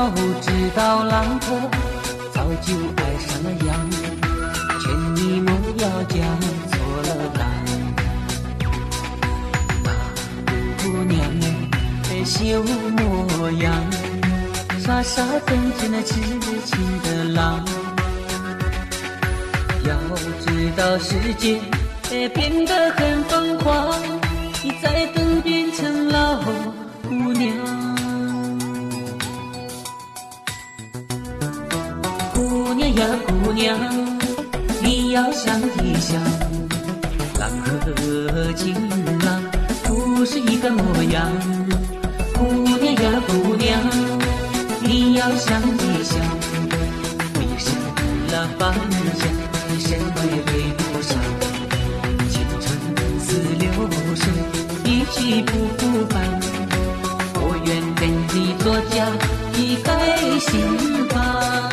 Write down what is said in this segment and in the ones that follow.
要知道郎可早就爱上了羊，劝你莫要将错了郎。大姑娘秀模样，傻傻等着那痴情的郎。要知道世界变得很疯狂，你在等变成老姑娘。姑娘呀姑娘，你要想一想，郎和情郎不是一个模样。姑娘呀姑娘，你要想一想，迷失了方向，你什么也对不上。青春似流水，一去不复返，我愿跟你作家，一盖心房。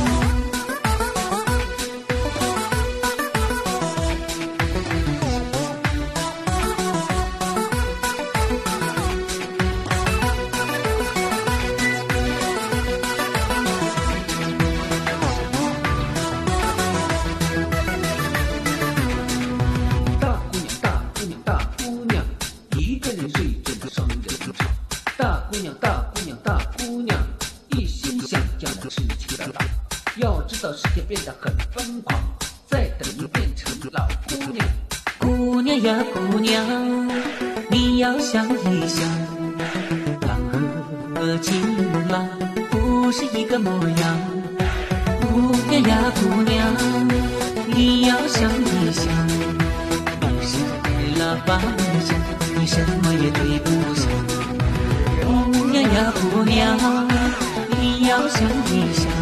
要知道世界变得很疯狂，再等你变成老姑娘。姑娘呀姑娘，你要想一想，郎和情郎不是一个模样。姑娘呀姑娘，你要想一想，迷失了方向，你什么也对不上。姑娘呀姑娘，你要想一想，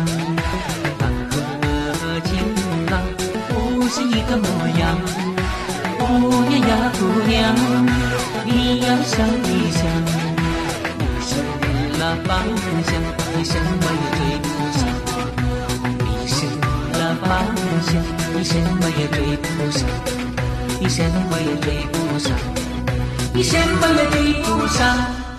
是一个模样。姑娘呀姑娘，你要想一想，迷失了方向，你什么也追不上。迷失了方向，你什么也追不上，你什么也追不上，你什么也追不上。